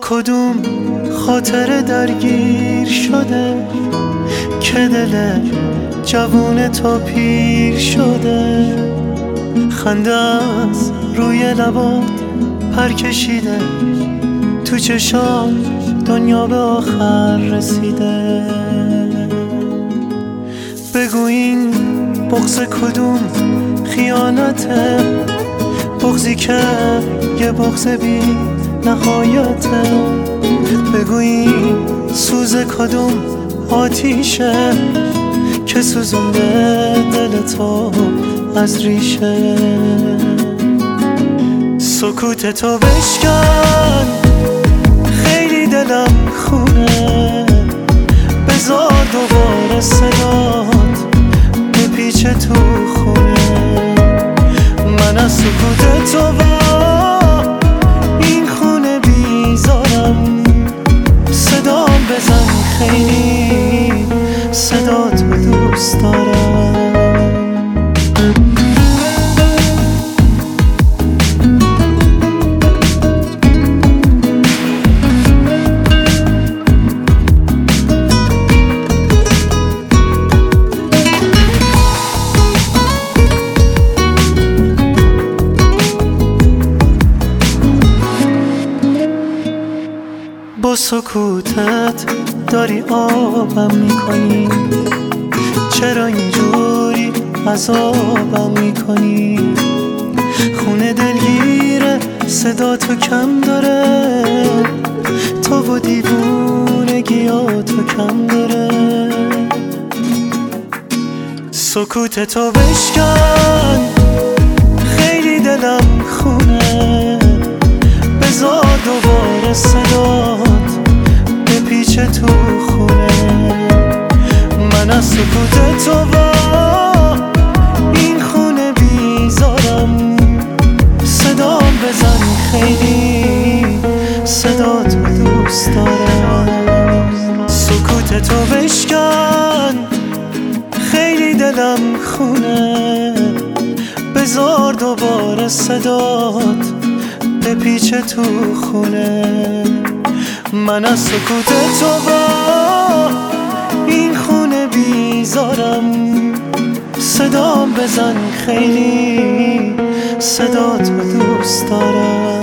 کدوم خاطر درگیر شده که دل جوون تو پیر شده؟ خنده از روی لبات پر کشیده، تو چشام دنیا به آخر رسیده. بگو این بغض کدوم خیانته، بغضی که یه بغض بی نهایته. بگو این سوز کدوم آتیشه که سوزونده دل تو از ریشه. سکوت تو بشکن، خیلی دلم خونه، بذار دوباره صدات بپیچه تو خونه. من از سکوت تو با این خونه بیزارم، صدام بزن خیلی صدا تو دوست دارم. با سکوتت داری آبم میکنی، چرا اینجوری عذابم میکنی؟ خونه دلگیره، صدا تو کم داره، تو و دیوونگیاتو کم داره. سکوت تو بشکن، خیلی دلم خونه، بذار دوباره صدات بپیچه تو خونه. من از سکوت تو با این خونه بیزارم، صدام بزن خیلی صدا تو دوست دارم. سکوت تو بشکن، خیلی دلم خونه، بذار دوباره صدات بپیچه تو خونه. من از سکوت تو با این خونه بیزارم، صدام بزن خیلی صدا تو دوست دارم.